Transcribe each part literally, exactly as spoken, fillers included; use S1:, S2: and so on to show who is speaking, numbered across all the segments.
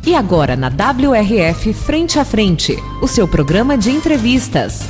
S1: E agora na W R F Frente a Frente, o seu programa de entrevistas.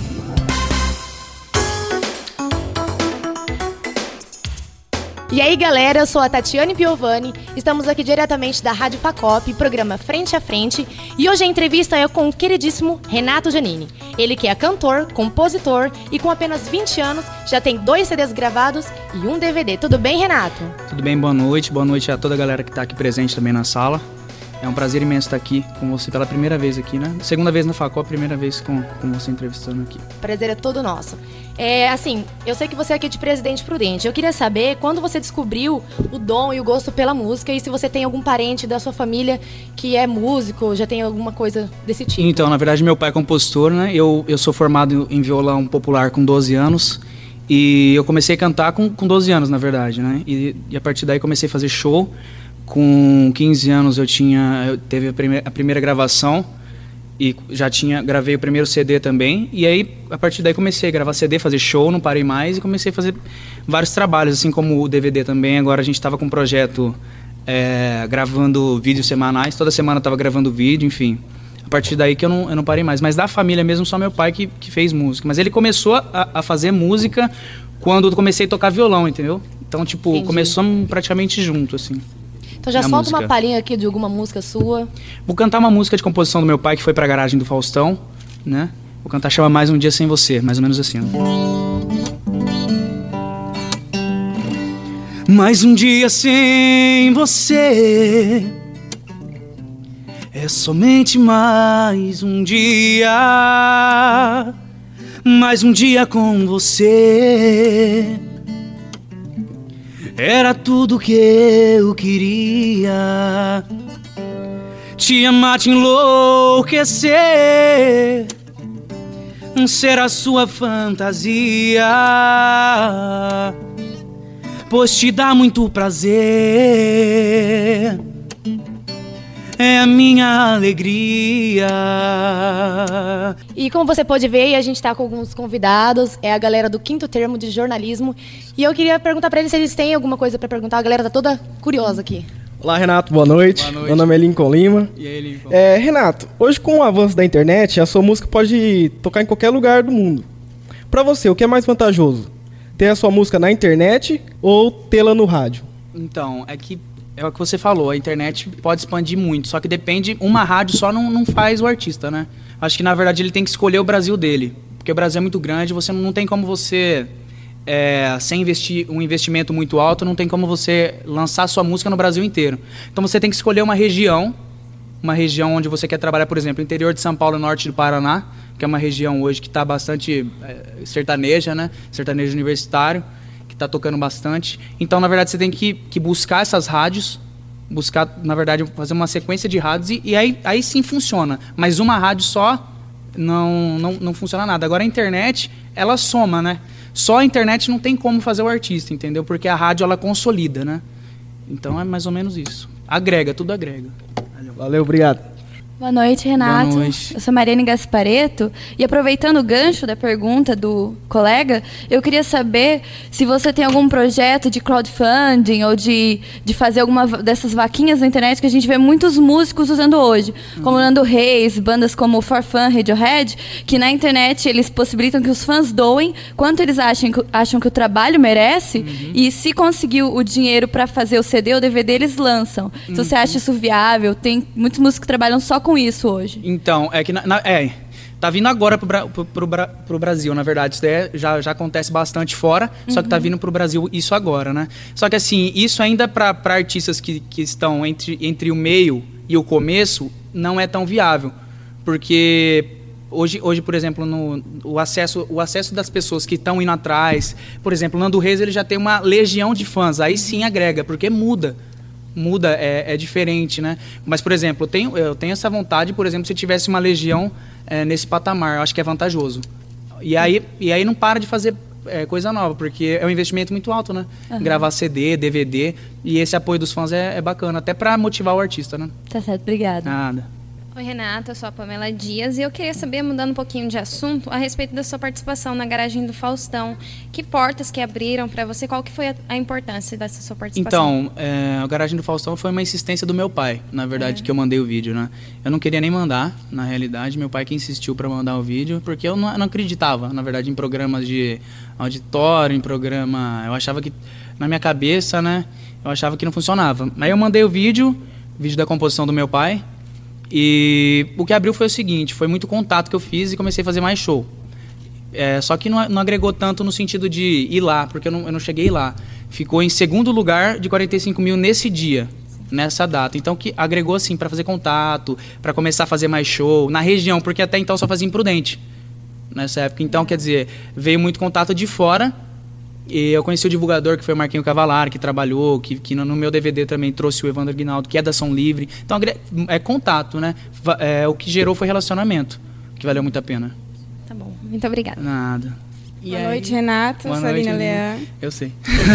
S2: E aí galera, eu sou a Tatiane Piovani, estamos aqui diretamente da Rádio Facop, programa Frente a Frente, e hoje a entrevista é com o queridíssimo Renato Giannini. Ele que é cantor, compositor e com apenas vinte anos já tem dois C Ds gravados e um D V D. Tudo bem, Renato?
S3: Tudo bem, boa noite, boa noite a toda a galera que está aqui presente também na sala. É um prazer imenso estar aqui com você pela primeira vez aqui, né? Segunda vez na Facop, primeira vez com, com você entrevistando aqui.
S2: Prazer é todo nosso. É, assim, eu sei que você é aqui de Presidente Prudente. Eu queria saber quando você descobriu o dom e o gosto pela música e se você tem algum parente da sua família que é músico, já tem alguma coisa desse tipo.
S3: Então, na verdade, meu pai é compositor, né? Eu, eu sou formado em violão popular com doze anos e eu comecei a cantar com, com doze anos, na verdade, né? E, e a partir daí comecei a fazer show. Com quinze anos eu tinha, eu teve a primeira, a primeira gravação e já tinha, gravei o primeiro C D também, e aí a partir daí comecei a gravar C D, fazer show, não parei mais e comecei a fazer vários trabalhos, assim como o D V D também. Agora a gente estava com um projeto é, gravando vídeos semanais, toda semana eu estava gravando vídeo, enfim. A partir daí que eu não, eu não parei mais, mas da família mesmo só meu pai que, que fez música, mas ele começou a, a fazer música quando eu comecei a tocar violão, entendeu? Então tipo, Entendi. Começamos praticamente junto, assim.
S2: Então já solta música. Uma palhinha aqui de alguma música sua.
S3: Vou cantar uma música de composição do meu pai que foi pra garagem do Faustão, né? Vou cantar, chama Mais Um Dia Sem Você, mais ou menos assim. Mais um dia sem você, é somente mais um dia, mais um dia com você. Era tudo que eu queria, te amar, te enlouquecer, ser a sua fantasia, pois te dá muito prazer, é a minha alegria.
S2: E como você pode ver, a gente está com alguns convidados, é a galera do quinto termo de jornalismo. E eu queria perguntar para eles se eles têm alguma coisa para perguntar. A galera tá toda curiosa aqui.
S4: Olá, Renato, boa noite.
S3: Boa noite.
S4: Meu nome é Lincoln Lima.
S3: E aí, Lincoln?
S4: É, Renato, hoje com o avanço da internet, a sua música pode tocar em qualquer lugar do mundo. Para você, o que é mais vantajoso? Ter a sua música na internet ou tê-la no rádio?
S3: Então, é que é o que você falou, a internet pode expandir muito, só que depende, uma rádio só não, não faz o artista, né? Acho que na verdade ele tem que escolher o Brasil dele, porque o Brasil é muito grande, você não tem como você, é, sem investir um investimento muito alto, não tem como você lançar sua música no Brasil inteiro. Então você tem que escolher uma região, uma região onde você quer trabalhar, por exemplo, interior de São Paulo e norte do Paraná, que é uma região hoje que está bastante é, sertaneja, né? Sertanejo universitário, tá tocando bastante. Então, na verdade, você tem que, que buscar essas rádios, buscar, na verdade, fazer uma sequência de rádios e, e aí, aí sim funciona. Mas uma rádio só não, não, não funciona nada. Agora, a internet, ela soma, né? Só a internet não tem como fazer o artista, entendeu? Porque a rádio, ela consolida, né? Então, é mais ou menos isso. Agrega, tudo agrega.
S4: Valeu, Valeu obrigado.
S5: Boa noite, Renato.
S3: Boa noite.
S5: Eu sou Mariane Gaspareto e aproveitando o gancho da pergunta do colega, eu queria saber se você tem algum projeto de crowdfunding ou de, de fazer alguma dessas vaquinhas na internet que a gente vê muitos músicos usando hoje, uhum. como Nando Reis, bandas como For Fun, Radiohead, que na internet eles possibilitam que os fãs doem quanto eles acham, acham que o trabalho merece uhum. e se conseguiu o dinheiro para fazer o C D ou D V D, eles lançam. Uhum. Se você acha isso viável, tem muitos músicos que trabalham só com com isso hoje?
S3: Então, é que na, na, é, tá vindo agora pro, pro, pro, pro Brasil, na verdade. Isso daí já, já acontece bastante fora, uhum. só que tá vindo pro Brasil isso agora, né? Só que assim, isso ainda para artistas que, que estão entre, entre o meio e o começo, não é tão viável. Porque hoje, hoje por exemplo, no, o, acesso, o acesso das pessoas que estão indo atrás, por exemplo, o Nando Reis, ele já tem uma legião de fãs, aí sim agrega, porque muda. Muda, é, é diferente, né? Mas, por exemplo, eu tenho, eu tenho essa vontade, por exemplo, se tivesse uma legião é, nesse patamar, eu acho que é vantajoso. E aí, e aí não para de fazer é, coisa nova, porque é um investimento muito alto, né? Uhum. Gravar C D, D V D, e esse apoio dos fãs é, é bacana, até para motivar o artista, né?
S5: Tá certo, obrigada.
S3: Nada.
S6: Oi, Renata, eu sou a Pamela Dias e eu queria saber, mudando um pouquinho de assunto, a respeito da sua participação na Garagem do Faustão. Que portas que abriram para você? Qual que foi a, a importância dessa sua participação?
S3: Então, é, a Garagem do Faustão foi uma insistência do meu pai, na verdade, é. que eu mandei o vídeo, né? Eu não queria nem mandar, na realidade, meu pai que insistiu para mandar o vídeo, porque eu não, não acreditava, na verdade, em programas de auditório, em programa... Eu achava que, na minha cabeça, né, eu achava que não funcionava. Aí eu mandei o vídeo, vídeo da composição do meu pai, e o que abriu foi o seguinte, foi muito contato que eu fiz e comecei a fazer mais show. É, só que não, não agregou tanto no sentido de ir lá, porque eu não, eu não cheguei lá. Ficou em segundo lugar de quarenta e cinco mil nesse dia, nessa data. Então que agregou assim para fazer contato, para começar a fazer mais show na região, porque até então só fazia em Prudente nessa época. Então, quer dizer, veio muito contato de fora. E eu conheci o divulgador, que foi o Marquinho Cavalar, que trabalhou, que, que no meu D V D também trouxe o Evandro Aguinaldo, que é da Som Livre. Então, é contato, né? É, o que gerou foi relacionamento, que valeu muito a pena.
S6: Tá bom, muito obrigada.
S3: Nada.
S7: E Boa aí? noite, Renato.
S3: Boa
S7: Sarina
S3: noite,
S7: Leão.
S3: Eu sei.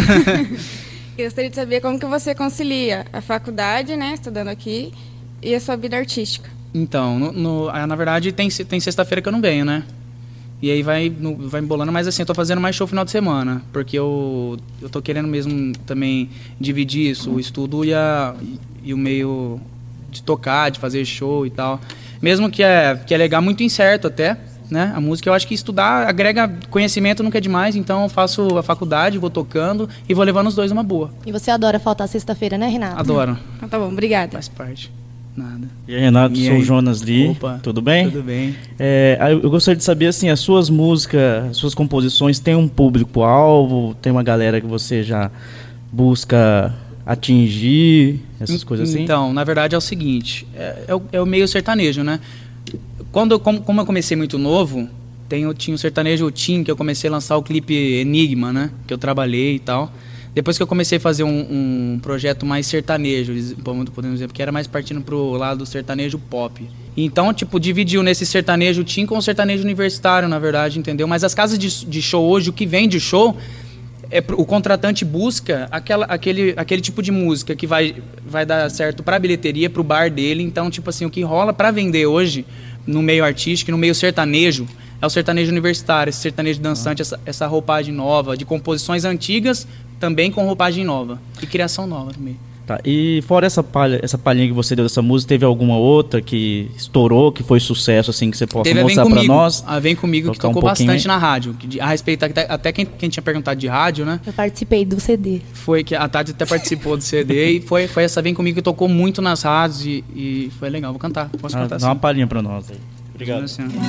S7: Eu gostaria de saber como que você concilia a faculdade, né, estudando aqui, e a sua vida artística.
S3: Então, no, no, na verdade, tem, tem sexta-feira que eu não venho, né? E aí vai, no, vai embolando, mas assim, eu tô fazendo mais show final de semana, porque eu, eu tô querendo mesmo também dividir isso, o estudo e, a, e, e o meio de tocar, de fazer show e tal. Mesmo que é, que é legal, muito incerto até, né? A música, eu acho que estudar agrega conhecimento, nunca é demais, então eu faço a faculdade, vou tocando e vou levando os dois uma boa.
S2: E você adora faltar sexta-feira, né, Renato?
S3: Adoro.
S7: Então tá bom, obrigada.
S3: Faz parte. Nada.
S8: E aí, Renato,
S3: e
S8: sou
S3: aí?
S8: o Jonas Lee.
S3: Opa,
S8: tudo bem?
S3: Tudo bem.
S8: É, eu gostaria de saber, assim, as suas músicas, as suas composições, tem um público-alvo? Tem uma galera que você já busca atingir? Essas e, coisas assim?
S3: Então, na verdade é o seguinte, é, é, o, é o meio sertanejo, né? Quando, como, como eu comecei muito novo, tem, tinha o sertanejo Tim, que eu comecei a lançar o clipe Enigma, né? Que eu trabalhei e tal. Depois que eu comecei a fazer um, um projeto mais sertanejo, podemos dizer, porque era mais partindo pro lado do sertanejo pop. Então, tipo, dividiu nesse sertanejo teen com o sertanejo universitário, na verdade, entendeu? Mas as casas de, de show hoje, o que vem de show, é, o contratante busca aquela, aquele, aquele tipo de música que vai, vai dar certo pra bilheteria, pro bar dele. Então, tipo assim, o que rola pra vender hoje, no meio artístico, no meio sertanejo, é o sertanejo universitário, esse sertanejo dançante, essa, essa roupagem nova, de composições antigas, também com roupagem nova e criação nova também.
S8: Tá, e fora essa palha, essa palhinha que você deu dessa música, teve alguma outra que estourou, que foi sucesso, assim, que você possa teve mostrar pra nós?
S3: A Vem Comigo, que tocou um bastante na rádio. Que, a respeito, até, até quem, quem tinha perguntado de rádio, né?
S2: Eu participei do C D.
S3: Foi que a Tati até participou do C D e foi, foi essa Vem Comigo que tocou muito nas rádios e, e foi legal. Vou cantar, posso
S8: ah,
S3: cantar
S8: dá
S3: sim.
S8: uma palhinha pra nós aí. Obrigado.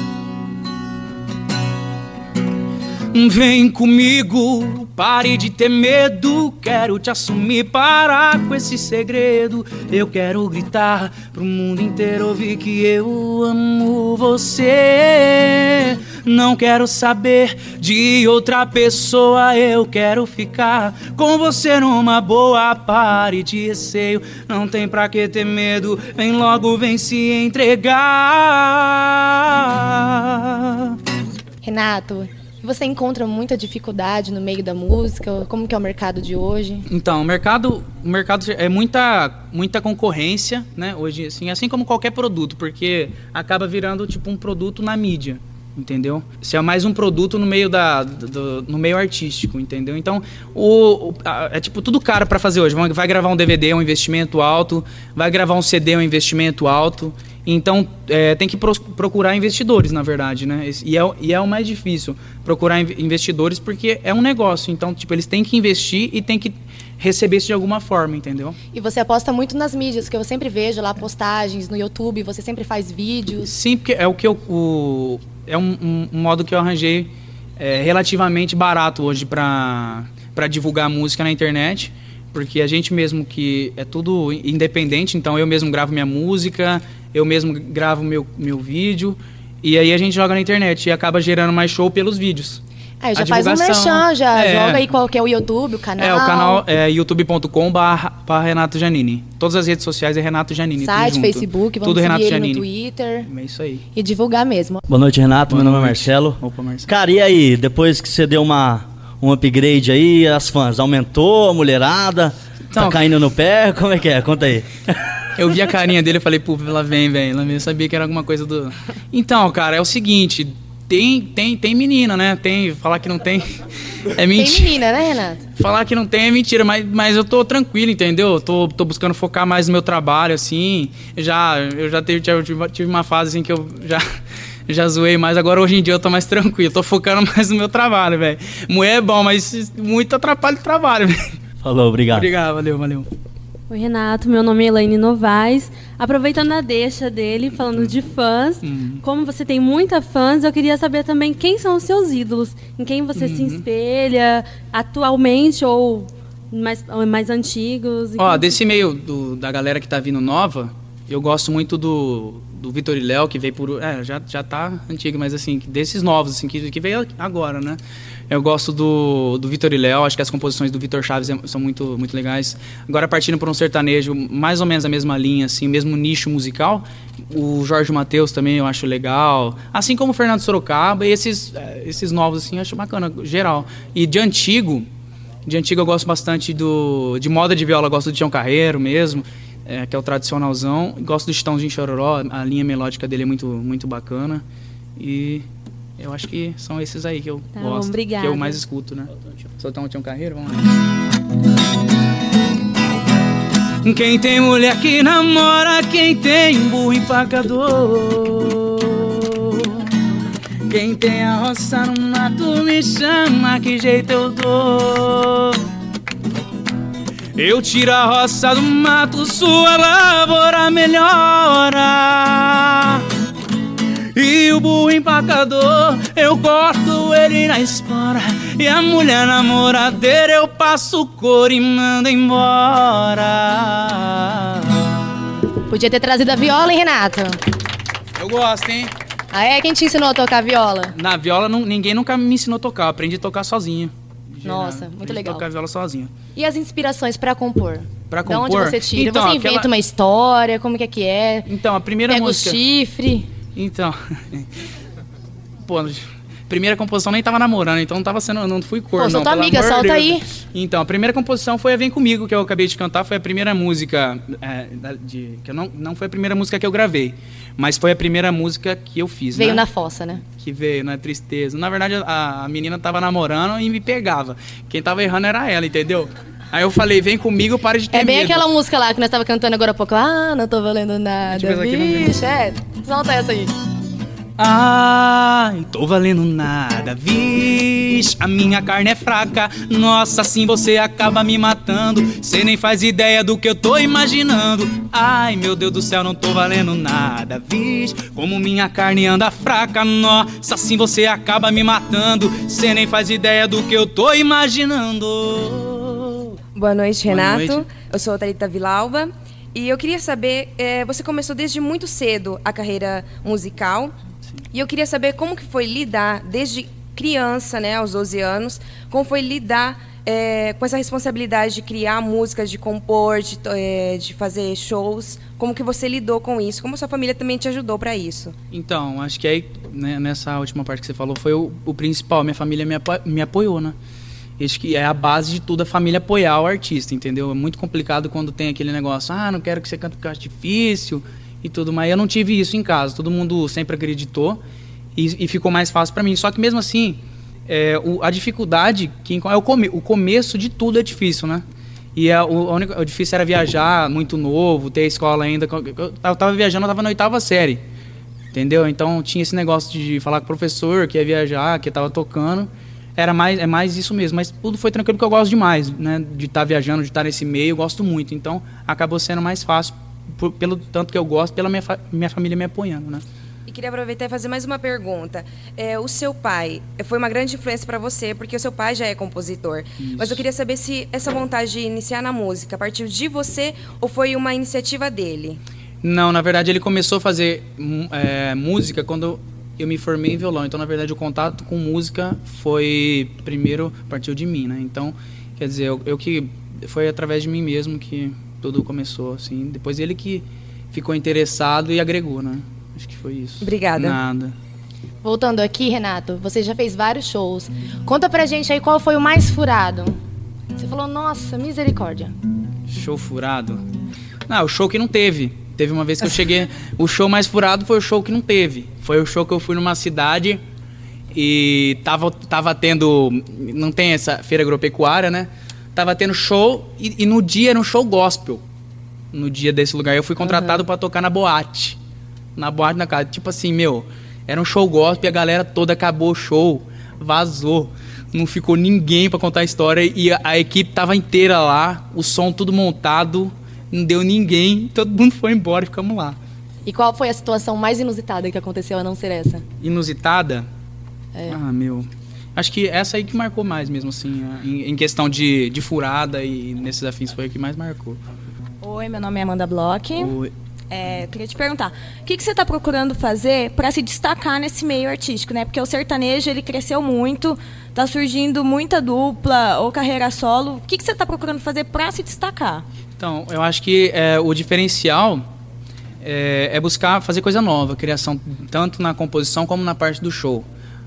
S3: Vem comigo, pare de ter medo. Quero te assumir, parar com esse segredo. Eu quero gritar pro mundo inteiro ouvir que eu amo você. Não quero saber de outra pessoa, eu quero ficar com você numa boa. Pare de receio, não tem pra que ter medo. Vem logo, vem se entregar.
S2: Renato, você encontra muita dificuldade no meio da música? Como que é o mercado de hoje? Então,
S3: o mercado, o mercado é muita, muita concorrência, né? Hoje, assim, assim como qualquer produto, porque acaba virando tipo um produto na mídia, entendeu? Se é mais um produto no meio da, do, no meio artístico, entendeu? Então, o, o a, é tipo tudo caro para fazer hoje. Vai gravar um D V D, é um investimento alto. Vai gravar um C D, é um investimento alto. Então, é, tem que pro, procurar investidores, na verdade, né? E é, e é o mais difícil, procurar investidores, porque é um negócio. Então, tipo, eles têm que investir e têm que receber isso de alguma forma, entendeu?
S2: E você aposta muito nas mídias, que eu sempre vejo lá postagens no YouTube, você sempre faz vídeos.
S3: Sim, porque é o que eu... O, é um, um, um modo que eu arranjei é, relativamente barato hoje para para divulgar música na internet, porque a gente mesmo que é tudo independente, então eu mesmo gravo minha música, eu mesmo gravo meu, meu vídeo, e aí a gente joga na internet e acaba gerando mais show pelos vídeos.
S2: É, já faz um merchan, já é, joga aí qual que é o YouTube, o canal.
S3: É, o canal é youtube ponto com barra Renato Janini. Todas as redes sociais é Renato Janini.
S2: Site, Facebook, vamos
S3: tudo
S2: seguir
S3: Renato
S2: ele
S3: Janini.
S2: no Twitter.
S3: É isso aí.
S2: E divulgar mesmo.
S8: Boa noite, Renato.
S3: Boa
S8: Meu nome
S3: noite.
S8: é Marcelo.
S3: Opa, Marcelo.
S8: Cara, e aí, depois que você deu uma, um upgrade aí, as fãs, aumentou a mulherada? Então, tá caindo no pé? Como é que é? Conta aí.
S3: Eu vi a carinha dele e falei, pô, lá vem, velho. Eu sabia que era alguma coisa do... Então, cara, é o seguinte... Tem, tem, tem menina, né? Tem, falar que não tem é mentira.
S2: Tem menina, né, Renato?
S3: Falar que não tem é mentira, mas, mas eu tô tranquilo, entendeu? Eu tô, tô buscando focar mais no meu trabalho, assim. Já, eu já tive, tive, tive uma fase assim que eu já, já zoei mais. Agora, hoje em dia, eu tô mais tranquilo. Tô focando mais no meu trabalho, velho. Mulher é bom, mas muito atrapalha o trabalho, velho.
S8: Falou, obrigado.
S3: Obrigado, valeu, valeu.
S9: Oi, Renato, meu nome é Elaine Novaes. Aproveitando a deixa dele, falando de fãs, uhum. como você tem muita fãs, eu queria saber também quem são os seus ídolos, em quem você uhum. se espelha atualmente ou mais, ou mais antigos.
S3: Ó, desse você... meio do, da galera que tá vindo nova, eu gosto muito do, do Vitor e Léo, que veio por... É, já, já tá antigo, mas assim, desses novos, assim, que, que veio agora, né? Eu gosto do, do Vitor e Léo, acho que as composições do Vitor Chaves são muito, muito legais. Agora, partindo por um sertanejo, mais ou menos a mesma linha, assim, mesmo nicho musical, o Jorge Mateus também eu acho legal, assim como o Fernando Sorocaba, e esses, esses novos, assim, eu acho bacana, geral. E de antigo, de antigo eu gosto bastante do, de moda de viola, eu gosto do Tião Carreiro mesmo, é, que é o tradicionalzão. Gosto do Chitãozinho Chororó, a linha melódica dele é muito, muito bacana. E... eu acho que são esses aí que eu
S9: tá
S3: gosto,
S9: bom, obrigada.
S3: Que eu mais escuto, né? Soltar um Tião Carreiro, vamos lá. Quem tem mulher que namora, quem tem burro empacador. Quem tem a roça no mato me chama, que jeito eu dou. Eu tiro a roça do mato, sua lavoura melhora. E o burro empacador, eu corto ele na espora. E a mulher namoradeira, eu passo cor e mando embora.
S2: Podia ter trazido a viola, hein, Renato?
S3: Eu gosto, hein?
S2: Ah, é? Quem te ensinou a tocar viola?
S3: Na viola, não, ninguém nunca me ensinou a tocar. Eu aprendi a tocar sozinho.
S2: Nossa, muito legal.
S3: Tocar viola sozinho.
S2: E as inspirações pra compor?
S3: Pra compor?
S2: De onde você tira?
S3: Então,
S2: você inventa
S3: aquela...
S2: uma história? Como que é que é?
S3: Então, a primeira
S2: Pega
S3: música...
S2: o chifre?
S3: Então... Pô, primeira composição nem tava namorando, então não tava sendo... Não fui corno,
S2: Pô, sou
S3: não.
S2: tua amiga,
S3: solta
S2: Deus. Aí.
S3: Então, a primeira composição foi a Vem Comigo, que eu acabei de cantar. Foi a primeira música... É, de, que eu não, não foi a primeira música que eu gravei, mas foi a primeira música que eu fiz,
S2: Veio
S3: né?
S2: na fossa, né?
S3: Que veio, na tristeza. Na verdade, a, a menina tava namorando e me pegava. Quem tava errando era ela, entendeu? Aí eu falei, vem comigo, para de ter
S2: É bem
S3: medo.
S2: aquela música lá que nós tava cantando agora há pouco. Ah, não tô valendo nada, bicho. É, solta essa aí.
S3: Ai, tô valendo nada, vixe, a minha carne é fraca. Nossa, assim você acaba me matando. Cê nem faz ideia do que eu tô imaginando. Ai, meu Deus do céu, não tô valendo nada, vixe, como minha carne anda fraca. Nossa, assim você acaba me matando. Cê nem faz ideia do que eu tô imaginando.
S10: Boa noite, Renato.
S3: Boa noite.
S10: Eu sou a Thalita Villalba. E eu queria saber, é, você começou desde muito cedo a carreira musical. E eu queria saber como que foi lidar, desde criança, né, aos doze anos, como foi lidar é, com essa responsabilidade de criar músicas, de compor, de, é, de fazer shows. Como que você lidou com isso? Como sua família também te ajudou para isso?
S3: Então, acho que aí, né, nessa última parte que você falou, foi o, o principal. Minha família me, apo me apoiou, né? Acho que é a base de tudo, a família apoiar o artista, entendeu? É muito complicado quando tem aquele negócio, ah, não quero que você cante porque acho difícil... e tudo, mas eu não tive isso em casa. Todo mundo sempre acreditou e, e ficou mais fácil para mim. Só que mesmo assim, é, o, a dificuldade, que é o, come, o começo de tudo é difícil, né? E a, o, a única, o difícil era viajar muito novo, ter escola ainda. Eu tava viajando, eu tava na oitava série, entendeu? Então tinha esse negócio de falar com o professor, que ia viajar, que tava tocando. Era mais, é mais isso mesmo, mas tudo foi tranquilo porque eu gosto demais, né? De estar tá viajando, de estar tá nesse meio, eu gosto muito. Então acabou sendo mais fácil. Por, pelo tanto que eu gosto, pela minha, fa minha família me apoiando, né?
S10: E queria aproveitar e fazer mais uma pergunta. É, o seu pai foi uma grande influência para você, porque o seu pai já é compositor. Isso. Mas eu queria saber se essa vontade de iniciar na música partiu de você ou foi uma iniciativa dele?
S3: Não, na verdade ele começou a fazer é, música quando eu me formei em violão. Então, na verdade, o contato com música foi primeiro, partiu de mim, né? Então, quer dizer, eu, eu que foi através de mim mesmo que tudo começou, assim. Depois ele que ficou interessado e agregou, né? Acho que foi isso.
S10: Obrigada.
S3: Nada.
S2: Voltando aqui, Renato, você já fez vários shows. Conta pra gente aí qual foi o mais furado. Você falou, nossa, misericórdia.
S3: Show furado? Não, o show que não teve. Teve uma vez que eu cheguei... O show mais furado foi o show que não teve. Foi o show que eu fui numa cidade e tava, tava tendo... Não tem essa feira agropecuária, né? Tava tendo show e, e no dia era um show gospel. No dia desse lugar eu fui contratado uhum. pra tocar na boate. Na boate, na casa. Tipo assim, meu... Era um show gospel e a galera toda acabou o show. Vazou. Não ficou ninguém pra contar a história e a, a equipe tava inteira lá. O som tudo montado. Não deu ninguém, todo mundo foi embora e ficamos lá.
S2: E qual foi a situação mais inusitada que aconteceu a não ser essa?
S3: Inusitada?
S2: É.
S3: Ah, meu... Acho que essa aí que marcou mais mesmo, assim, em, em questão de, de furada e nesses afins foi a que mais marcou.
S11: Oi, meu nome é Amanda Bloch.
S3: Oi.
S11: É, queria te perguntar, o que, que você está procurando fazer para se destacar nesse meio artístico, né? Porque o sertanejo, ele cresceu muito, tá surgindo muita dupla ou carreira solo. O que, que você está procurando fazer para se destacar?
S3: Então, eu acho que é, o diferencial é, é buscar fazer coisa nova, criação tanto na composição como na parte do show.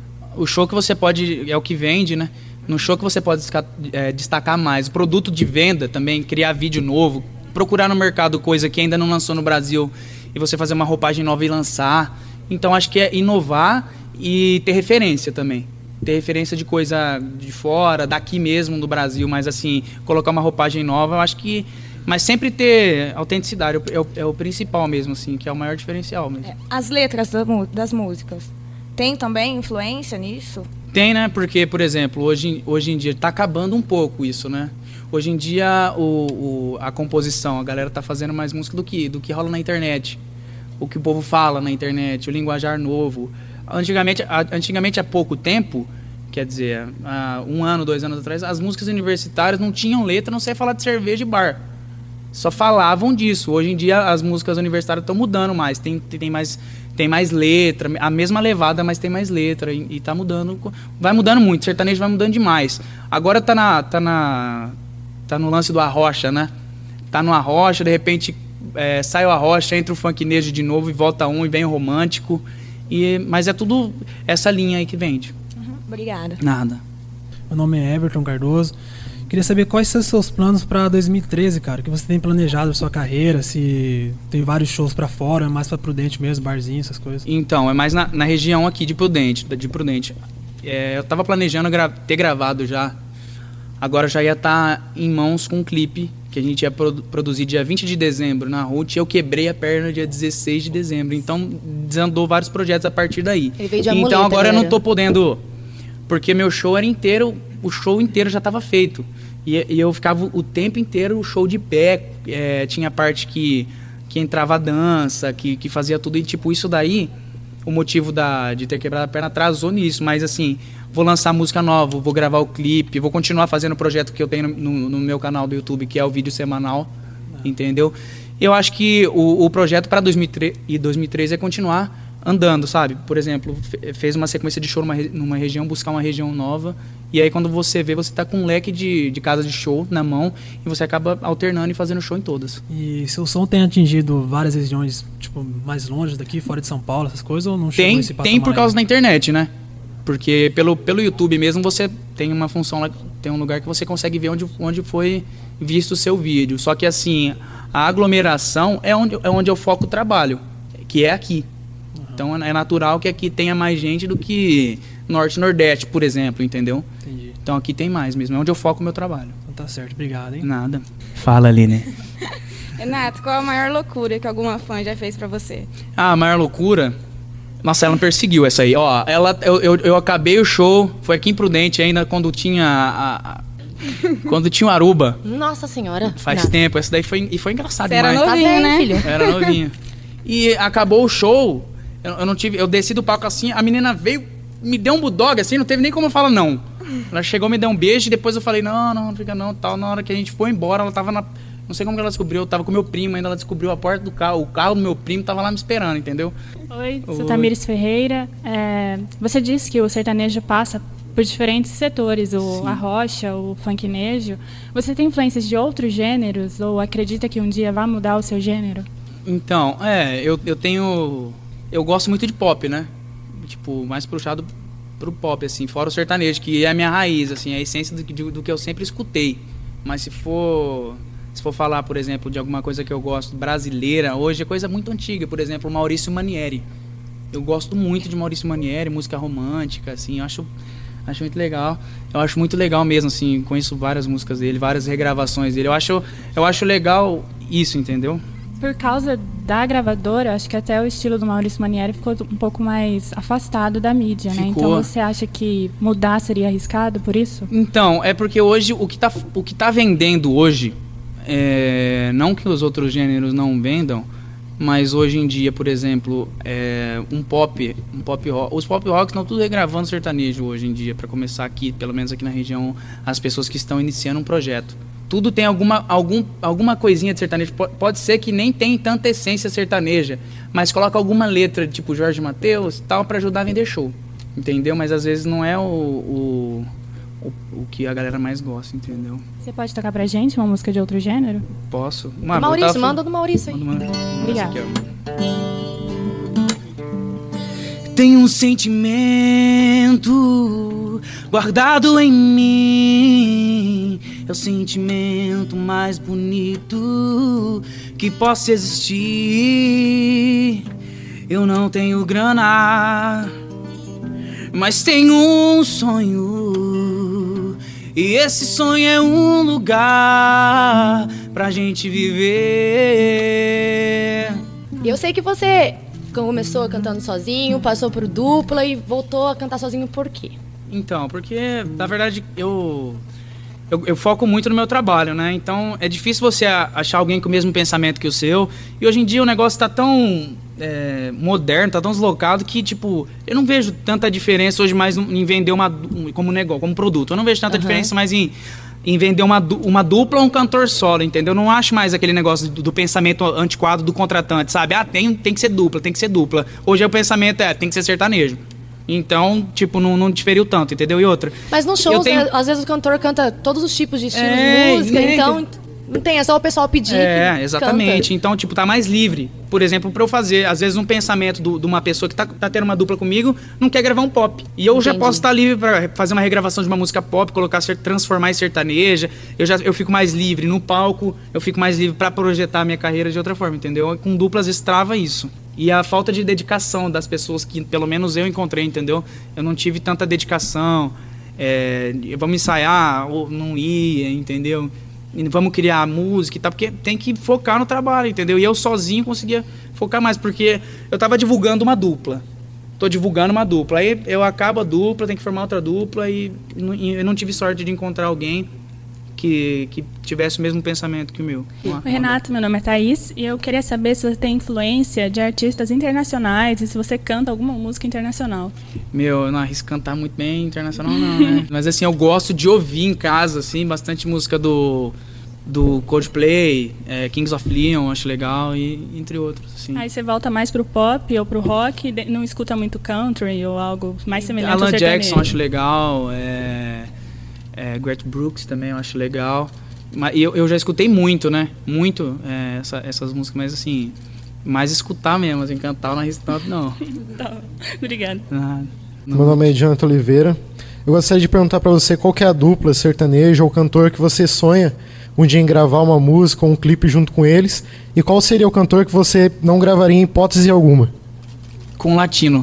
S3: O show que você pode, é o que vende, né? No show que você pode é, destacar mais. O produto de venda também, criar vídeo novo, procurar no mercado coisa que ainda não lançou no Brasil e você fazer uma roupagem nova e lançar. Então, acho que é inovar e ter referência também. Ter referência de coisa de fora, daqui mesmo, do Brasil, mas assim, colocar uma roupagem nova, eu acho que... Mas sempre ter autenticidade, é o, é o principal mesmo, assim, que é o maior diferencial mesmo.
S11: As letras das músicas, tem também influência nisso?
S3: Tem, né? Porque, por exemplo, hoje, hoje em dia está acabando um pouco isso, né? Hoje em dia o, o, a composição, a galera tá fazendo mais música do que, do que rola na internet. O que o povo fala na internet, o linguajar novo. Antigamente, a, antigamente há pouco tempo, quer dizer, há um ano, dois anos atrás, as músicas universitárias não tinham letra, não sei falar de cerveja e bar. Só falavam disso. Hoje em dia as músicas universitárias estão mudando mais, tem, tem mais... Tem mais letra, a mesma levada, mas tem mais letra e, e tá mudando, vai mudando muito, o sertanejo vai mudando demais. Agora tá na, tá na, tá no lance do arrocha, né? Tá no arrocha, de repente é, sai o arrocha, entra o funknejo de novo e volta um e vem o romântico, e, mas é tudo essa linha aí que vende.
S11: Uhum, obrigada.
S3: Nada.
S12: Meu nome é Everton Cardoso. Queria saber quais são os seus planos para dois mil e treze, cara. O que você tem planejado na sua carreira? Se tem vários shows para fora, é mais para Prudente mesmo, barzinho, essas coisas?
S3: Então, é mais na, na região aqui de Prudente. De Prudente. É, eu tava planejando gra- ter gravado já. Agora já ia estar tá em mãos com um clipe que a gente ia produ- produzir dia vinte de dezembro na Ruth. E eu quebrei a perna dia dezesseis de dezembro. Então, desandou vários projetos a partir daí.
S2: Ele veio de
S3: então,
S2: amuleta,
S3: agora
S2: galera.
S3: eu não tô podendo... Porque meu show era inteiro... O show inteiro já estava feito. E, e eu ficava o tempo inteiro o show de pé. É, tinha parte que, que entrava a dança, que, que fazia tudo. E tipo, isso daí, o motivo da, de ter quebrado a perna atrasou nisso. Mas assim, vou lançar música nova, vou gravar o clipe, vou continuar fazendo o projeto que eu tenho no, no meu canal do YouTube, que é o vídeo semanal. Ah. Entendeu? Eu acho que o, o projeto para dois mil e treze é continuar andando, sabe? Por exemplo, fez uma sequência de show numa, numa região, buscar uma região nova, e aí quando você vê, você tá com um leque de, de casas de show na mão, e você acaba alternando e fazendo show em todas.
S12: E seu som tem atingido várias regiões, tipo, mais longe daqui, fora de São Paulo, essas coisas, ou não chegou
S3: tem,
S12: nesse patamar?
S3: Tem por causa
S12: aí?
S3: da internet, né? Porque pelo, pelo YouTube mesmo, você tem uma função lá, tem um lugar que você consegue ver onde, onde foi visto o seu vídeo. Só que assim, a aglomeração é onde, é onde eu foco o trabalho, que é aqui. Então é natural que aqui tenha mais gente do que Norte e Nordeste, por exemplo, entendeu?
S12: Entendi.
S3: Então aqui tem mais mesmo, é onde eu foco o meu trabalho.
S12: Então tá certo, obrigado, hein?
S3: Nada. Fala, Aline.
S7: Renato, qual a maior loucura que alguma fã já fez pra você?
S3: Ah, a maior loucura? Nossa, ela me perseguiu essa aí. Ó, ela, eu, eu, eu acabei o show, foi aqui em Prudente ainda, quando tinha a... a quando tinha o Aruba.
S2: Nossa senhora.
S3: Faz
S2: Nada.
S3: tempo, essa daí foi, e foi engraçado
S7: Você
S3: demais.
S7: era novinho,
S2: Tá bem,
S7: né?
S2: filho?
S3: Eu era novinho. E acabou o show, eu, eu não tive, eu desci do palco assim, a menina veio, me deu um bulldog assim, não teve nem como eu falar não. Ela chegou, me deu um beijo e depois eu falei, não, não, não fica não, tal. Na hora que a gente foi embora, ela tava na, não sei como que ela descobriu, eu tava com meu primo ainda, ela descobriu a porta do carro, o carro do meu primo tava lá me esperando, entendeu?
S13: Oi, sou
S3: Oi.
S13: Tamires Ferreira. É, você disse que o sertanejo passa por diferentes setores, o
S3: Sim.
S13: arrocha, o funknejo. Você tem influências de outros gêneros ou acredita que um dia vai mudar o seu gênero?
S3: Então, é, eu, eu tenho, eu gosto muito de pop, né? Tipo, mais puxado pro pop, assim, fora o sertanejo, que é a minha raiz, assim, a essência do, do, do que eu sempre escutei. Mas se for Se for falar, por exemplo, de alguma coisa que eu gosto brasileira, hoje é coisa muito antiga, por exemplo, Maurício Manieri. Eu gosto muito de Maurício Manieri, música romântica, assim, eu acho, acho muito legal. Eu acho muito legal mesmo, assim, conheço várias músicas dele, várias regravações dele. Eu acho, eu acho legal isso, entendeu?
S13: Por causa da gravadora, acho que até o estilo do Maurício Manieri ficou um pouco mais afastado da mídia, né?
S3: Ficou.
S13: Então você acha que mudar seria arriscado por isso?
S3: Então, é porque hoje, o que tá, o que tá vendendo hoje, é, não que os outros gêneros não vendam, mas hoje em dia, por exemplo, é, um pop, um pop rock, os pop rocks estão tudo regravando sertanejo hoje em dia, para começar aqui, pelo menos aqui na região, as pessoas que estão iniciando um projeto. Tudo tem alguma, algum, alguma coisinha de sertanejo. Pode ser que nem tem tanta essência sertaneja, mas coloca alguma letra, tipo Jorge Mateus, tal, para ajudar a vender show. Entendeu? Mas às vezes não é o, o, o, o que a galera mais gosta, entendeu?
S13: Você pode tocar pra gente uma música de outro gênero?
S3: Posso.
S2: Uma, Maurício, tava... manda do Maurício aí.
S3: Manda, manda.
S13: Obrigada.
S3: Tem um sentimento guardado em mim. É o sentimento mais bonito que possa existir. Eu não tenho grana, mas tenho um sonho. E esse sonho é um lugar pra gente viver.
S2: Eu sei que você começou cantando sozinho, passou por dupla e voltou a cantar sozinho por quê?
S3: Então, porque, na verdade, eu, eu, eu foco muito no meu trabalho, né? Então, é difícil você achar alguém com o mesmo pensamento que o seu. E hoje em dia o negócio tá tão é, moderno, tá tão deslocado que, tipo, eu não vejo tanta diferença hoje mais em vender uma, como negócio, como produto. Eu não vejo tanta uhum. diferença mais em... em vender uma, uma dupla ou um cantor solo, entendeu? Eu não acho mais aquele negócio do, do pensamento antiquado do contratante, sabe? Ah, tem, tem que ser dupla, tem que ser dupla. Hoje o pensamento é, tem que ser sertanejo. Então, tipo, não, não diferiu tanto, entendeu? E outra...
S2: Mas nos shows, tenho... né, às vezes o cantor canta todos os tipos de estilos é, de música, é, então... Não tem, é só o pessoal pedir.
S3: É, exatamente. Canta. Então, tipo, tá mais livre. Por exemplo, pra eu fazer, às vezes, um pensamento de uma pessoa que tá, tá tendo uma dupla comigo, não quer gravar um pop. E eu Entendi. já posso estar tá livre pra fazer uma regravação de uma música pop, colocar, transformar em sertaneja. Eu, já, eu fico mais livre no palco, eu fico mais livre pra projetar a minha carreira de outra forma, entendeu? Com duplas, às vezes, trava isso. E a falta de dedicação das pessoas que, pelo menos, eu encontrei, entendeu? Eu não tive tanta dedicação. É, vamos ensaiar, ou não ia, entendeu? Vamos criar música e tal, porque tem que focar no trabalho, entendeu? E eu sozinho conseguia focar mais, porque eu tava divulgando uma dupla. Tô divulgando uma dupla. Aí eu acabo a dupla, tenho que formar outra dupla e eu não tive sorte de encontrar alguém que, que tivesse o mesmo pensamento que o meu.
S13: Oi, Renato, meu nome é Thaís e eu queria saber se você tem influência de artistas internacionais e se você canta alguma música internacional.
S3: Meu, eu não arrisco cantar muito bem internacional não, né? Mas assim, eu gosto de ouvir em casa, assim, bastante música do, do Coldplay, é, Kings of Leon, acho legal, e entre outros, assim.
S13: Aí você volta mais pro pop ou pro rock, não escuta muito country ou algo mais semelhante ao
S3: Alan
S13: sertanejo?
S3: Jackson, acho legal, é... É, Garth Brooks também eu acho legal. Mas eu, eu já escutei muito, né? Muito é, essa, essas músicas, mas assim, mais escutar mesmo, assim, cantar eu não arrisco tanto, não.
S13: Tá, obrigado.
S3: Ah,
S14: Meu nome é Jonathan Oliveira. Eu gostaria de perguntar pra você qual que é a dupla, sertanejo ou cantor que você sonha um dia em gravar uma música ou um clipe junto com eles, e qual seria o cantor que você não gravaria em hipótese alguma?
S3: Com latino.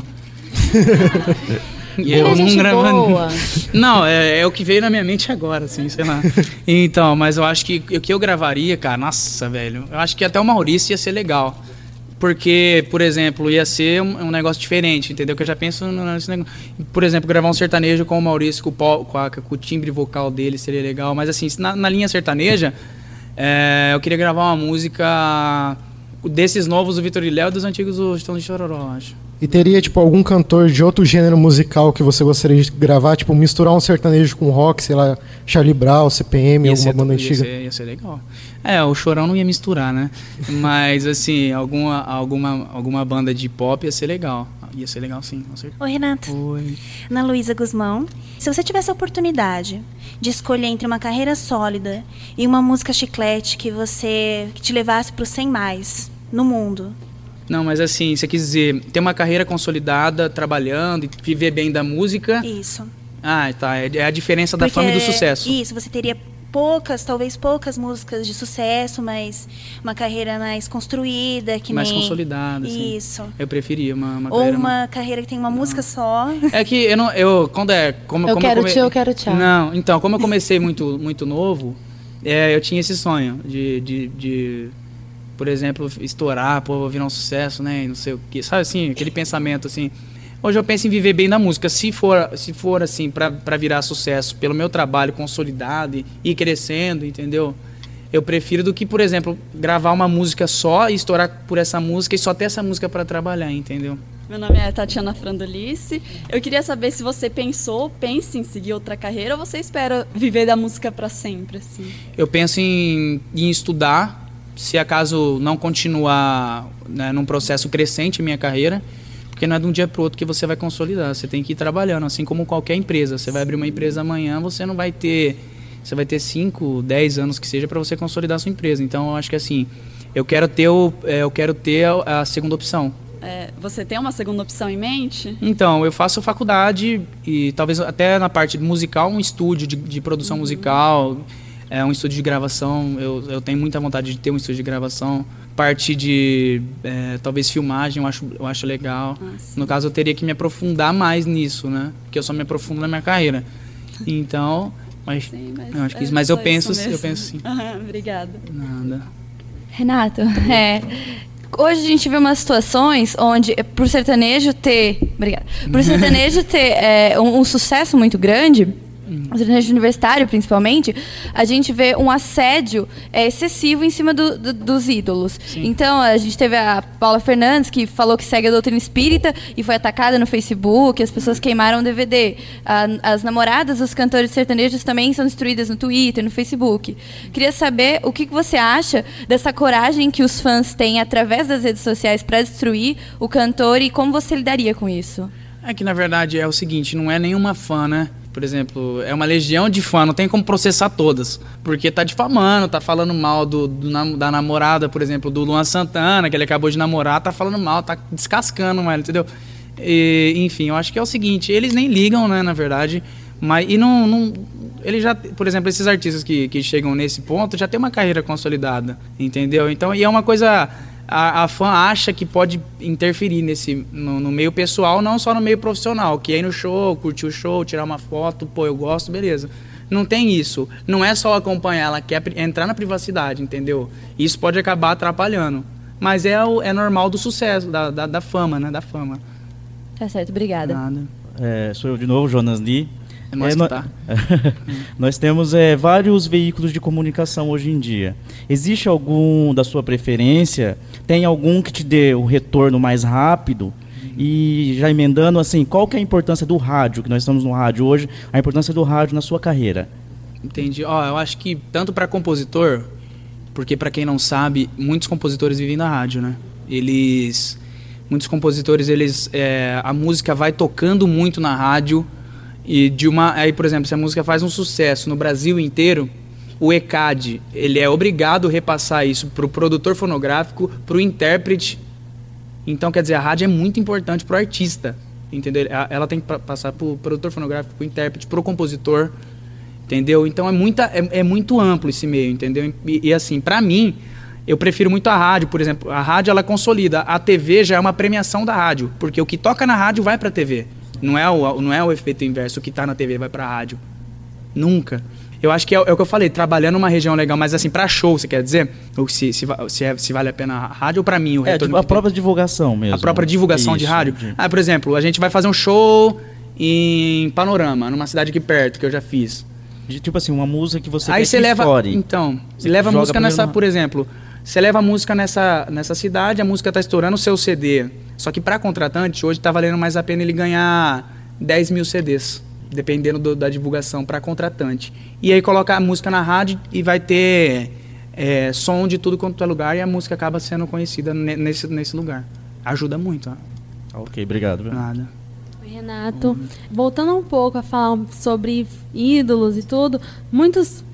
S2: E eu não gravando.
S3: Não, é, é o que veio na minha mente agora, assim, sei lá. Então, mas eu acho que o que eu gravaria, cara, nossa, velho, eu acho que até o Maurício ia ser legal. Porque, por exemplo, ia ser um, um negócio diferente, entendeu? Que eu já penso nesse negócio. Por exemplo, gravar um sertanejo com o Maurício, com o, Paul, com, a, com o timbre vocal dele seria legal. Mas assim, na, na linha sertaneja, é, eu queria gravar uma música desses novos do Vitor e Léo e dos antigos do Estão de Chororó, acho.
S14: E teria, tipo, algum cantor de outro gênero musical que você gostaria de gravar? Tipo, misturar um sertanejo com rock, sei lá, Charlie Brown, C P M, ia alguma banda
S3: ia
S14: antiga?
S3: Ser, ia ser legal. É, o Chorão não ia misturar, né? Mas, assim, alguma, alguma, alguma banda de pop ia ser legal. Ia ser legal, sim, com certeza.
S15: Oi, Renato.
S3: Oi.
S15: Ana Luísa Guzmão. Se você tivesse a oportunidade de escolher entre uma carreira sólida e uma música chiclete que você que te levasse para o cem mais no mundo...
S3: Não, mas assim, você quis dizer, ter uma carreira consolidada, trabalhando e viver bem da música...
S15: Isso.
S3: Ah, tá. É a diferença da Porque, fama e do sucesso.
S15: Isso, você teria poucas, talvez poucas músicas de sucesso, mas uma carreira mais construída, que
S3: mais
S15: nem...
S3: consolidada, assim.
S15: Isso.
S3: Eu preferia uma, uma
S15: Ou
S3: carreira...
S15: uma carreira que tem uma música só.
S3: É que eu não... Eu, quando é... Como,
S2: eu
S3: como
S2: quero
S3: eu come...
S2: tchau, eu quero tchau.
S3: Não, então, como eu comecei muito, muito novo, é, eu tinha esse sonho de, de, de, por exemplo, estourar, pô, virar um sucesso, né, e não sei o quê. Sabe assim, aquele pensamento, assim... Hoje eu penso em viver bem da música. Se for, se for assim, pra, pra virar sucesso pelo meu trabalho consolidado e ir crescendo, entendeu? Eu prefiro do que, por exemplo, gravar uma música só e estourar por essa música e só ter essa música para trabalhar, entendeu?
S16: Meu nome é Tatiana Frandolice. Eu queria saber se você pensou, pensa em seguir outra carreira ou você espera viver da música para sempre, assim?
S3: Eu penso em, em estudar, se acaso não continuar, né, num processo crescente minha carreira, porque não é de um dia para o outro que você vai consolidar. Você tem que ir trabalhando, assim como qualquer empresa. Você vai abrir uma empresa amanhã, você não vai ter... Você vai ter cinco, dez anos que seja para você consolidar a sua empresa. Então, eu acho que assim, eu quero ter, o, eu quero ter a, a segunda opção.
S16: É, você tem uma segunda opção em mente?
S3: Então, eu faço faculdade e talvez até na parte musical, um estúdio de, de produção uhum. musical, é, um estúdio de gravação. Eu, eu tenho muita vontade de ter um estúdio de gravação. Parte de, é, talvez, filmagem, eu acho, eu acho legal. Ah, no caso, eu teria que me aprofundar mais nisso, né? Porque eu só me aprofundo na minha carreira. Então, mas, sim, mas eu acho que isso. Mas eu penso, eu penso sim.
S16: Uhum, obrigada.
S3: Nada.
S5: Renato, é, hoje a gente vê umas situações onde, por sertanejo ter, obrigada, por sertanejo ter é, um, um sucesso muito grande, o sertanejo universitário, principalmente, a gente vê um assédio é, excessivo em cima do, do, dos ídolos. Sim. Então, a gente teve a Paula Fernandes, que falou que segue a doutrina espírita e foi atacada no Facebook, as pessoas queimaram o D V D. A, as namoradas dos cantores sertanejos também são destruídas no Twitter, no Facebook. Queria saber o que, que você acha dessa coragem que os fãs têm através das redes sociais para destruir o cantor e como você lidaria com isso?
S3: É que, na verdade, é o seguinte, não é nenhuma fã, né? Por exemplo, é uma legião de fã, não tem como processar todas. Porque tá difamando, tá falando mal do, do, da namorada, por exemplo, do Luan Santana, que ele acabou de namorar, tá falando mal, tá descascando ela, entendeu? E, enfim, eu acho que é o seguinte, eles nem ligam, né, na verdade, mas, e não, não ele já, por exemplo, esses artistas que, que chegam nesse ponto já tem uma carreira consolidada, entendeu? Então, e é uma coisa... A, a fã acha que pode interferir nesse, no, no meio pessoal, não só no meio profissional, que é ir no show, curtir o show, tirar uma foto, pô, eu gosto, beleza. Não tem isso. Não é só acompanhar, ela quer entrar na privacidade, entendeu? Isso pode acabar atrapalhando. Mas é, o, é normal do sucesso, da, da, da fama, né? Da fama.
S5: Tá certo, obrigada.
S3: Nada.
S8: É, sou eu de novo, Jonas Lee.
S3: É nós
S8: é,
S3: que tá.
S8: Nós temos é, vários veículos de comunicação hoje em dia. Existe algum da sua preferência? Tem algum que te dê o retorno mais rápido? E já emendando, assim, qual que é a importância do rádio, que nós estamos no rádio hoje, a importância do rádio na sua carreira?
S3: Entendi. Ó, eu acho que tanto para compositor, porque para quem não sabe, muitos compositores vivem da rádio, né? Eles, muitos compositores, eles, é, a música vai tocando muito na rádio. E de uma, aí, por exemplo, se a música faz um sucesso no Brasil inteiro, o E C A D, ele é obrigado a repassar isso para o produtor fonográfico, para o intérprete. Então, quer dizer, a rádio é muito importante para o artista, entendeu? Ela tem que passar para o produtor fonográfico, para o intérprete, para o compositor, entendeu? Então, é, muita, é, é muito amplo esse meio, entendeu? E, e assim, para mim, eu prefiro muito a rádio, por exemplo. A rádio, ela consolida. A T V já é uma premiação da rádio, porque o que toca na rádio vai para a T V. Não é, o, não é o efeito inverso, o que está na T V vai para a rádio. Nunca. Eu acho que é, é o que eu falei, trabalhando numa região legal, mas assim, para show, você quer dizer? Ou se, se, se, é, se vale a pena a rádio ou para mim o
S8: é,
S3: retorno?
S8: A própria divulgação mesmo.
S3: A própria divulgação Isso, de rádio? De... Ah, por exemplo, a gente vai fazer um show em Panorama, numa cidade aqui perto, que eu já fiz.
S8: De, tipo assim, uma música que você
S3: Aí
S8: quer
S3: você
S8: que
S3: leva,
S8: estoure.
S3: Então, você leva a música nessa, mesmo... por exemplo, você leva a música nessa, nessa cidade, a música tá estourando o seu C D. Só que para contratante, hoje tá valendo mais a pena ele ganhar dez mil C Ds, dependendo do, da divulgação para contratante. E aí coloca a música na rádio e vai ter é, som de tudo quanto é lugar e a música acaba sendo conhecida nesse, nesse lugar. Ajuda muito.
S8: Ó. Ok, obrigado. Viu?
S3: Nada.
S9: Oi, Renato. Voltando um pouco a falar sobre ídolos e tudo, muitos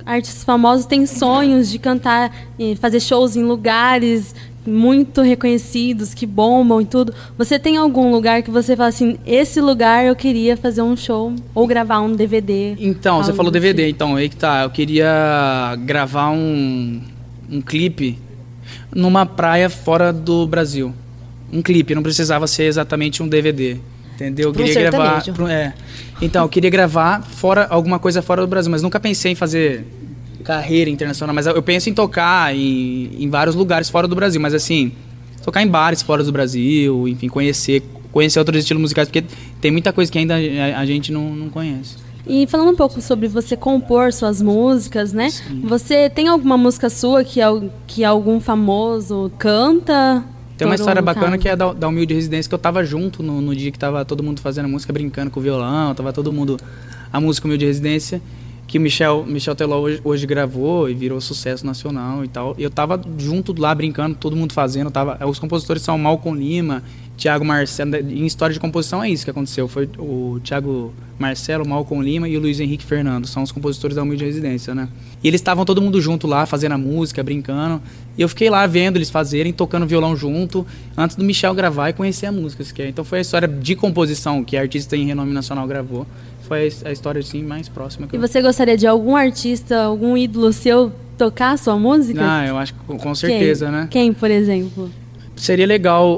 S9: artistas famosos têm sonhos de cantar, fazer shows em lugares muito reconhecidos, que bombam e tudo. Você tem algum lugar que você fala assim, esse lugar eu queria fazer um show ou gravar um D V D?
S3: Então, você falou D V D, então, aí que tá. Eu queria gravar um, um clipe numa praia fora do Brasil. Um clipe, não precisava ser exatamente um D V D. Entendeu? Eu queria gravar. Pro, é. Então, eu queria gravar fora, alguma coisa fora do Brasil, mas nunca pensei em fazer carreira internacional. Mas eu penso em tocar em, em vários lugares fora do Brasil, mas assim, tocar em bares fora do Brasil, enfim, conhecer, conhecer outros estilos musicais, porque tem muita coisa que ainda a, a gente não, não conhece.
S9: E falando um pouco sobre você compor suas músicas, né? Sim. Você tem alguma música sua que, que algum famoso canta?
S3: Tem uma história bacana que é da, da Humilde Residência, que eu tava junto no, no dia que tava todo mundo fazendo a música, brincando com o violão, tava todo mundo, a música Humilde Residência, que o Michel, Michel Teló hoje, hoje gravou e virou sucesso nacional e tal. E eu tava junto lá brincando, todo mundo fazendo, tava, os compositores são Malcolm Lima, Thiago Marcelo. Em história de composição é isso que aconteceu, foi o Thiago Marcelo, Malcolm Lima e o Luiz Henrique Fernando, são os compositores da Humilde Residência, né? E eles estavam todo mundo junto lá, fazendo a música, brincando, e eu fiquei lá vendo eles fazerem, tocando violão junto, antes do Michel gravar e conhecer a música. Então foi a história de composição que a artista em renome nacional gravou. Foi a história assim mais próxima. Que
S9: e
S3: eu...
S9: você gostaria de algum artista, algum ídolo seu tocar a sua música?
S3: Ah, eu acho que com, com certeza,
S9: Quem?
S3: né?
S9: Quem, por exemplo?
S3: Seria legal,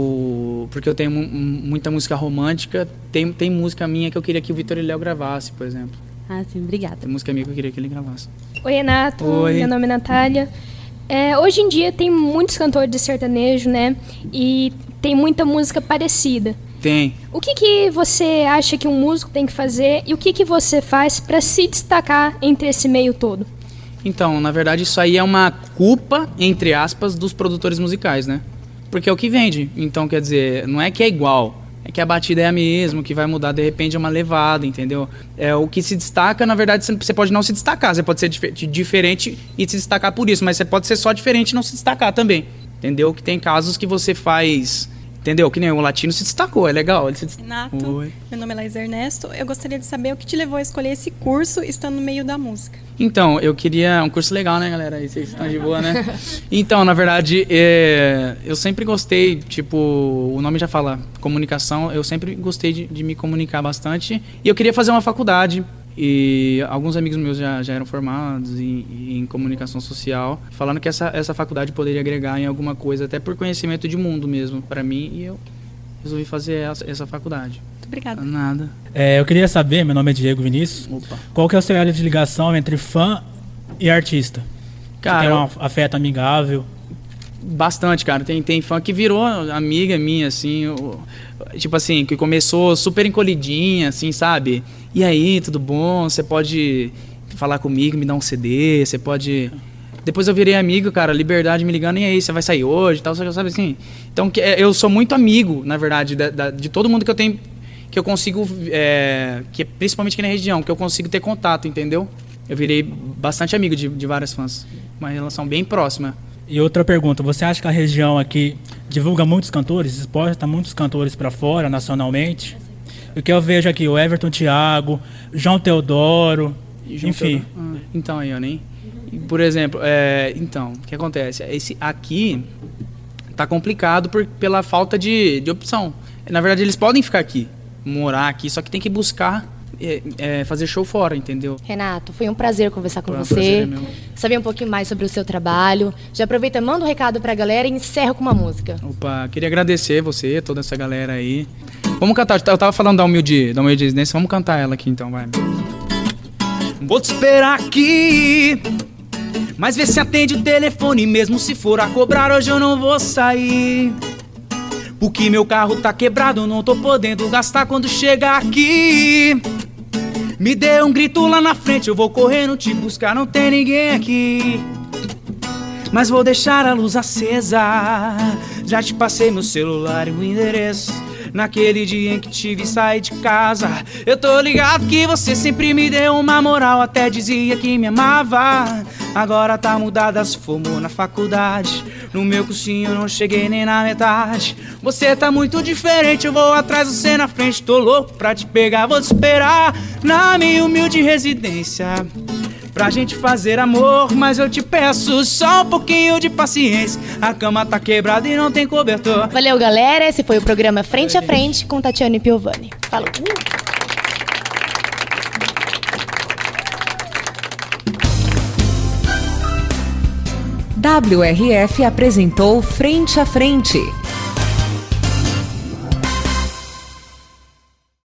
S3: o... porque eu tenho muita música romântica, tem, tem música minha que eu queria que o Vitor e Léo gravasse, por exemplo.
S9: Ah, sim, obrigada.
S3: Tem música minha que eu queria que ele gravasse.
S17: Oi, Renato.
S3: Oi.
S17: Meu nome é Natália. É, hoje em dia tem muitos cantores de sertanejo, né? E tem muita música parecida.
S3: Tem.
S17: O que, que você acha que um músico tem que fazer e o que, que você faz para se destacar entre esse meio todo?
S3: Então, na verdade, isso aí é uma culpa, entre aspas, dos produtores musicais, né? Porque é o que vende. Então, quer dizer, não é que é igual, é que a batida é a mesma, o que vai mudar, de repente, é uma levada, entendeu? É, o que se destaca, na verdade, você pode não se destacar, você pode ser dif diferente e se destacar por isso, mas você pode ser só diferente e não se destacar também, entendeu? Que tem casos que você faz... Entendeu? Que nem o latino se destacou, é legal. Ele se dest...
S18: Renato,
S3: Oi.
S18: Meu nome é Laís Ernesto. Eu gostaria de saber o que te levou a escolher esse curso estando no meio da música.
S3: Então, eu queria... Um curso legal, né, galera? Aí vocês estão de boa, né? Então, na verdade, é... eu sempre gostei, tipo... O nome já fala, comunicação. Eu sempre gostei de, de me comunicar bastante. E eu queria fazer uma faculdade. E alguns amigos meus já, já eram formados em, em comunicação social, falando que essa, essa faculdade poderia agregar em alguma coisa, até por conhecimento de mundo mesmo, para mim, e eu resolvi fazer essa, essa faculdade.
S18: Muito obrigada.
S3: Nada.
S19: É, eu queria saber, meu nome é Diego Vinícius,
S3: Opa.
S19: Qual que é o seu elo de ligação entre fã e artista?
S3: Cara,
S19: Você tem um afeto amigável?
S3: Bastante, cara. Tem, tem fã que virou amiga minha, assim, eu, tipo assim, que começou super encolhidinha, assim, sabe? E aí, tudo bom? Você pode falar comigo, me dar um C D, você pode... Depois eu virei amigo, cara, Liberdade me ligando, e aí, você vai sair hoje e tal, você já sabe assim. Então, eu sou muito amigo, na verdade, de, de todo mundo que eu tenho, que eu consigo, é, que principalmente aqui na região, que eu consigo ter contato, entendeu? Eu virei bastante amigo de, de várias fãs, uma relação bem próxima.
S19: E outra pergunta, você acha que a região aqui divulga muitos cantores, exporta muitos cantores para fora, nacionalmente? O que eu vejo aqui, o Everton Thiago, João Teodoro,
S3: João
S19: enfim.
S3: Teodoro. Ah, então, aí, eu nem... Por exemplo, é, então, o que acontece? Esse aqui tá complicado por, pela falta de, de opção. Na verdade, eles podem ficar aqui, morar aqui, só que tem que buscar é, é, fazer show fora, entendeu?
S2: Renato, foi um prazer conversar com
S3: Foi um
S2: você,
S3: prazer, é meu.
S2: saber um pouquinho mais sobre o seu trabalho. Já aproveita, manda um recado pra galera e encerra com uma música.
S3: Opa, queria agradecer você, toda essa galera aí. Vamos cantar, eu tava falando da Humilde, da Humilde Residência, vamos cantar ela aqui então, vai. Vou te esperar aqui, mas vê se atende o telefone, mesmo se for a cobrar, hoje eu não vou sair. Porque meu carro tá quebrado, não tô podendo gastar quando chegar aqui. Me dê um grito lá na frente, eu vou correndo te buscar, não tem ninguém aqui. Mas vou deixar a luz acesa, já te passei meu celular e o endereço. Naquele dia em que te vi sair de casa, eu tô ligado que você sempre me deu uma moral, até dizia que me amava. Agora tá mudada, se formou na faculdade, no meu cursinho eu não cheguei nem na metade. Você tá muito diferente, eu vou atrás, você na frente, tô louco pra te pegar, vou te esperar na minha humilde residência. pra gente fazer amor, mas eu te peço só um pouquinho de paciência. A cama tá quebrada e não tem cobertor.
S2: Valeu, galera. Esse foi o programa Frente a Frente com Tatiane Piovani. Falou.
S1: W R F apresentou Frente a Frente.